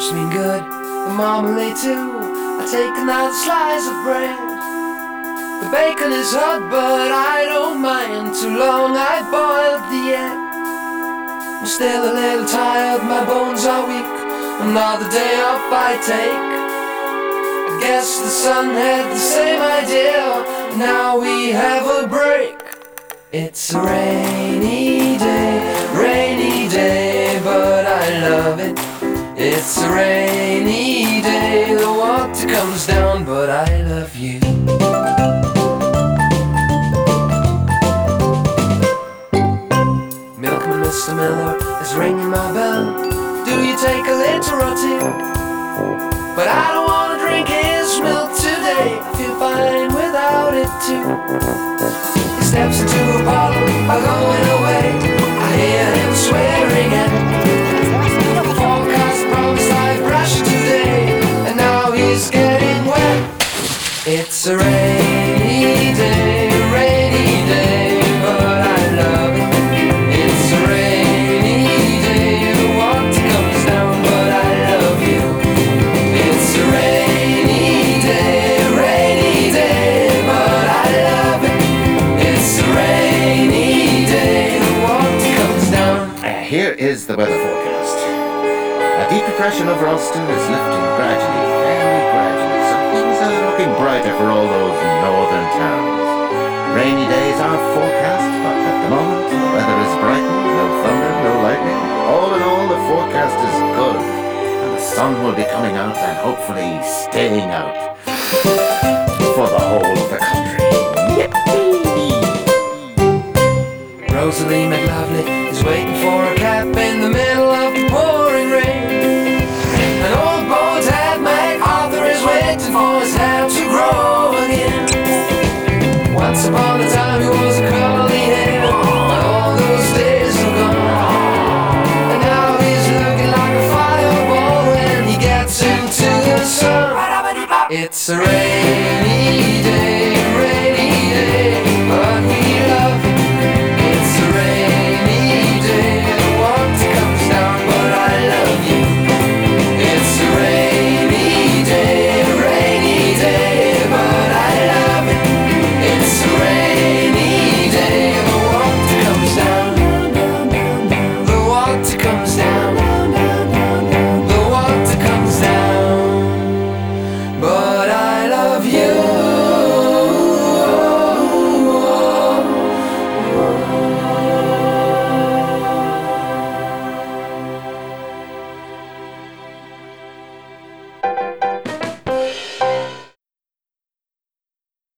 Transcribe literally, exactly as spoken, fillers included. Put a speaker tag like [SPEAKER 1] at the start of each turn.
[SPEAKER 1] soup's been good, the marmalade too. I take another slice of bread. The bacon is hot, but I don't mind. Too long I boiled the egg. I'm still a little tired, my bones are weak. Another day off I take. I guess the sun had the same idea. Now we have a break. It's a rainy day, rainy day, but I love it. It's a rainy day, the water comes down, but I love you. Milkman Mister Miller is ringing my bell. Do you take a liter or two? But I don't wanna drink his milk today. I feel fine without it too. He steps into a bottle, I'm going away. I hear him swearing at the forecast promised I'd brush today, and now he's getting wet. It's a rainy day, rainy day, but I love it. It's a rainy day, the water comes down, but I love you. It's a rainy day, rainy day, but I love it. It's a rainy day, the water comes down.
[SPEAKER 2] Here is the weather forecast. A deep depression over Ulster is lifting gradually, very gradually, so things are looking brighter for all those northern towns. Rainy days are forecast, but at the moment the weather is brightened, no thunder, no lightning. All in all, the forecast is good, and the sun will be coming out and hopefully staying out for the whole of the country. Yippee!
[SPEAKER 1] Rosalie McLovely is waiting for a cab in the middle of the pouring rain. An old boat's head MacArthur is waiting for his hair to grow again. Once upon a time he was a curly hair, but all those days are gone. And now he's looking like a fireball when he gets into the sun. It's a